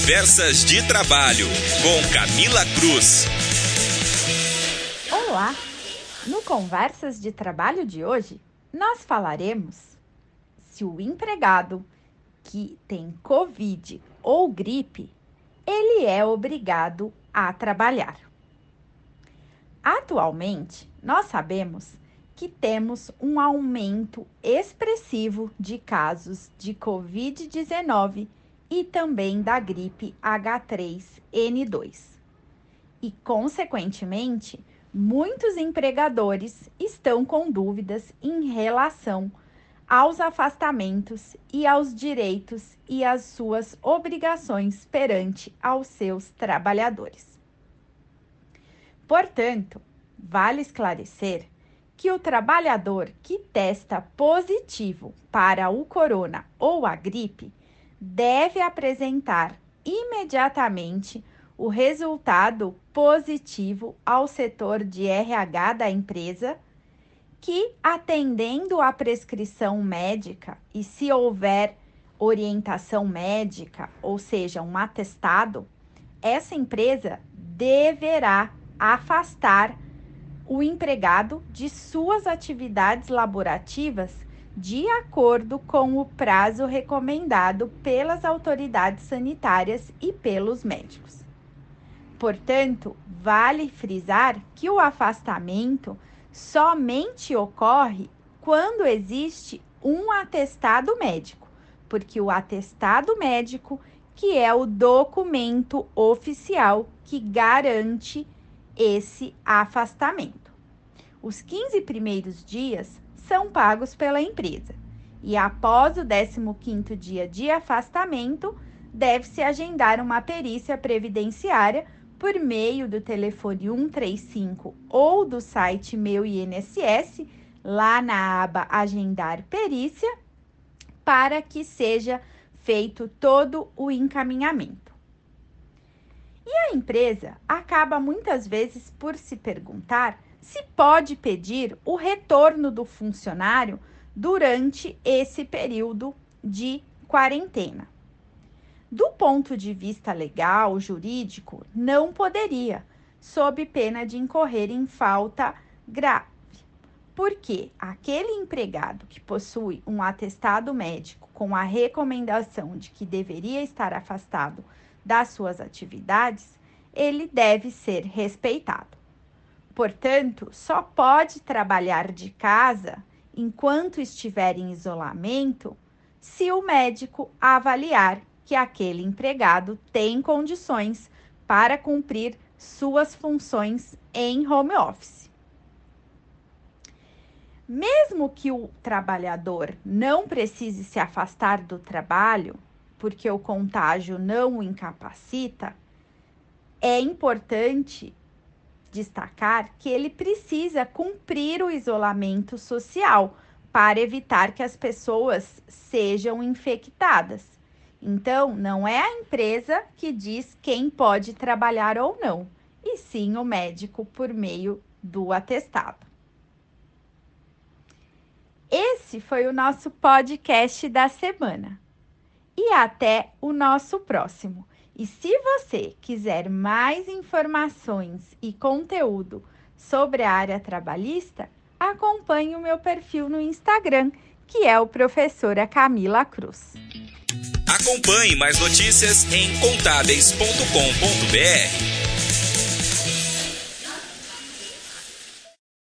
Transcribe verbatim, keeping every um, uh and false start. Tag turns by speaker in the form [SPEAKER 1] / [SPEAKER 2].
[SPEAKER 1] Conversas de Trabalho, com Camila Cruz.
[SPEAKER 2] Olá! No Conversas de Trabalho de hoje, nós falaremos se o empregado que tem Covid ou gripe, ele é obrigado a trabalhar. Atualmente, nós sabemos que temos um aumento expressivo de casos de covid dezenove e também da gripe agá três ene dois. E, consequentemente, muitos empregadores estão com dúvidas em relação aos afastamentos e aos direitos e às suas obrigações perante aos seus trabalhadores. Portanto, vale esclarecer que o trabalhador que testa positivo para o corona ou a gripe deve apresentar imediatamente o resultado positivo ao setor de erre agá da empresa, que, atendendo à prescrição médica e se houver orientação médica, ou seja, um atestado, essa empresa deverá afastar o empregado de suas atividades laborativas de acordo com o prazo recomendado pelas autoridades sanitárias e pelos médicos. Portanto, vale frisar que o afastamento somente ocorre quando existe um atestado médico, porque o atestado médico que é o documento oficial que garante esse afastamento. Os quinze primeiros dias são pagos pela empresa e após o décimo quinto dia de afastamento, deve-se agendar uma perícia previdenciária por meio do telefone cento e trinta e cinco ou do site Meu I N S S, lá na aba Agendar Perícia, para que seja feito todo o encaminhamento. E a empresa acaba muitas vezes por se perguntar se pode pedir o retorno do funcionário durante esse período de quarentena. Do ponto de vista legal, jurídico, não poderia, sob pena de incorrer em falta grave, porque aquele empregado que possui um atestado médico com a recomendação de que deveria estar afastado das suas atividades, ele deve ser respeitado. Portanto, só pode trabalhar de casa enquanto estiver em isolamento se o médico avaliar que aquele empregado tem condições para cumprir suas funções em home office. Mesmo que o trabalhador não precise se afastar do trabalho, porque o contágio não o incapacita, é importante destacar que ele precisa cumprir o isolamento social para evitar que as pessoas sejam infectadas. Então, não é a empresa que diz quem pode trabalhar ou não, e sim o médico por meio do atestado. Esse foi o nosso podcast da semana. E até o nosso próximo. E se você quiser mais informações e conteúdo sobre a área trabalhista, acompanhe o meu perfil no Instagram, que é o Professora Camila Cruz.
[SPEAKER 1] Acompanhe mais notícias em contábeis ponto com ponto br.